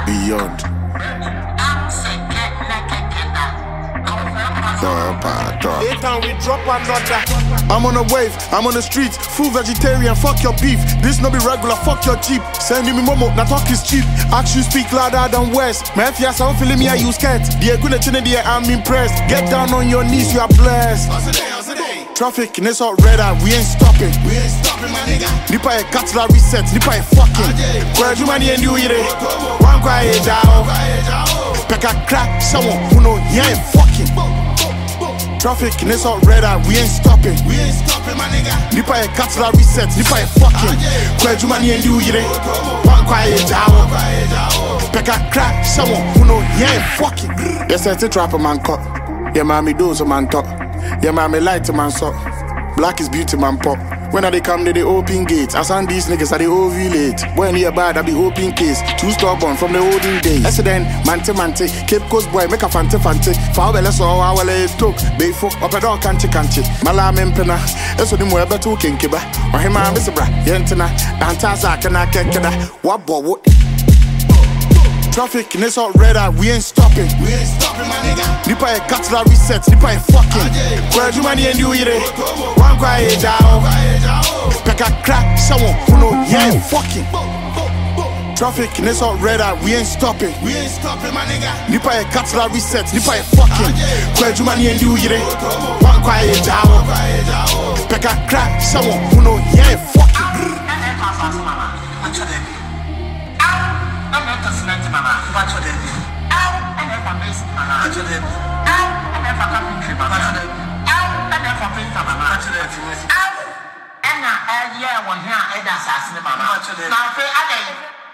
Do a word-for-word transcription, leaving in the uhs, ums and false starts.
beyond. Anytime we drop another. I'm on a wave, I'm on the streets, full vegetarian, fuck your beef. This no be regular, fuck your cheap. Sending me momo, na talk is cheap. Action speak louder than words. Man, if you're sound feeling me, I use cat. The good chin the I'm impressed. Get down on your knees, you are blessed. Traffic in this hot red eye, we ain't stopping. We ain't stopping, my nigga. Nipa a catla reset, nipa a fucking. Where you money and you eat it? One quiet down. Pekka crack, someone who know he ain't fucking. Traffic in this hot red eye, we ain't stopping. We ain't stopping, my nigga. Nipa a catla reset, nipa a fucking. Where you money and you eat it? One quiet down. Pekka crack, someone who know he ain't fucking. Yes, it's a trapper man cut. Yeah, mommy does a man talk. Yeah, mommy light to man so. Black is beauty man pop. When I they come they, they open gates. I send these niggas I they ovulate. When you bad I be open case. Two stubborn from the olden days. I said then mante mante. Cape Coast boy make a fante fante. Fawele so I will let it talk. Bayfo up a dog canchi canchi. Malam empena. Eso di mo ebe to kinkiba. Or him a miss bra. Yentena. Dantaza kana kekeda. Wabo wo. Traffic in this hot red eye, we ain't stopping. We ain't stopping, my nigga. Nipa a catla reset, nipa a fucking. Where you money and you eat it? One quiet down. Pekka crack, someone who know he ain't fucking. Traffic in this hot red eye, we ain't stopping. We ain't stopping, my nigga. Nipa a catla reset, nipa a fucking. Where you money and you eat it? One quiet down. Pekka crack, someone who know he ain't fucking. Watch your baby. Ow, and then for this, watch your baby. Ow, and then for country, watch your baby. Ow, and then for pink, watch your baby. Ow, and now, yeah, one here, and that's us, watch your baby. Now, I